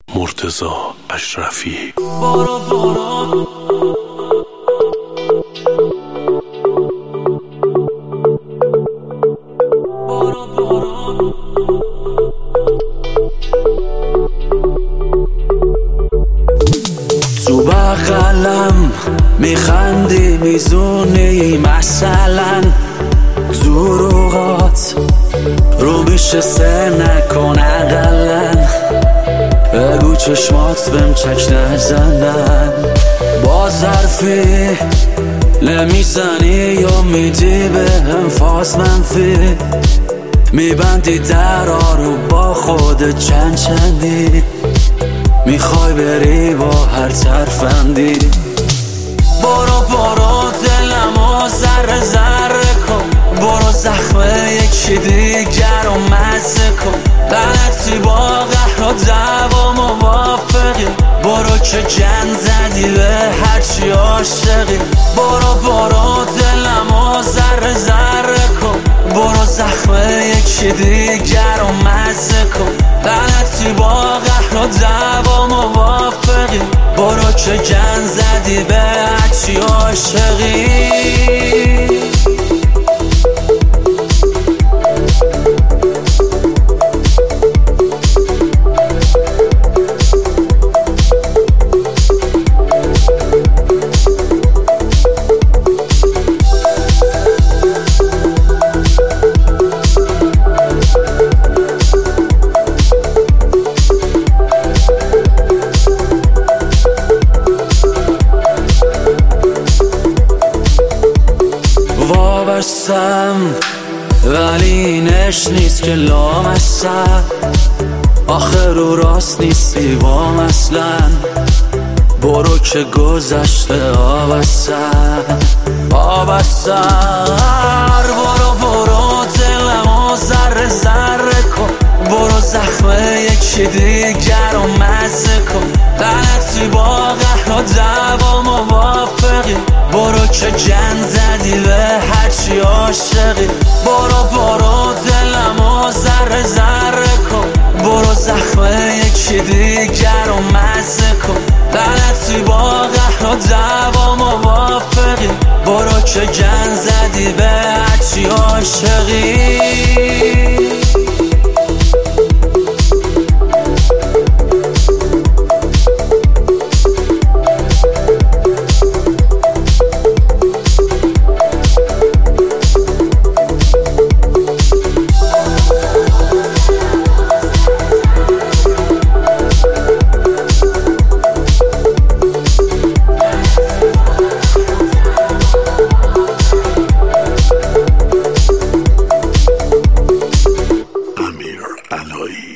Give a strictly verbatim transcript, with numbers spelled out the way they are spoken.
مرتضی اشرفی. بارو بارو بارو بارو تو بغلم میخندی میزونی مثلا دروغات رو میشه سر نکن اقلن بگو چشمات بهم چک نزنن با ظرفی نمیزنی یا میدی به هم فاز منفی میبندی درا رو با خود چند چندی میخوای بری با هر ترفندی برو برو دلمو ذره ذره کن برو زخمه یکی دیگر رو مزه کن لعنتی با قهر و دعوا موافقی برو که جن زدی به هرچی عاشقی برو برو دلمو ذره ذره کن برو زخمه یکی دیگر رو مزه کن لعنتی با قهر و دعوا موافقی برو که جن زدی به هرچی عاشقی. وابستم ولی اینش نیست که لامستم آخر رو راست نیستی وام اصلا برو که گذشته آبستم آبستر برو برو دلمو ذره ذره کن برو زخمه یکی دیگر رو مزه کن لعنتی با قهر و دعوا موافقی برو که جن زدی به هرچی عاشقی برو برو دلمو ذره ذره کن برو زخمه یکی دیگر رو مزه کن لعنتی با قهر و دعوا موافقی برو که جن زدی به هرچی عاشقی. امیر علایی.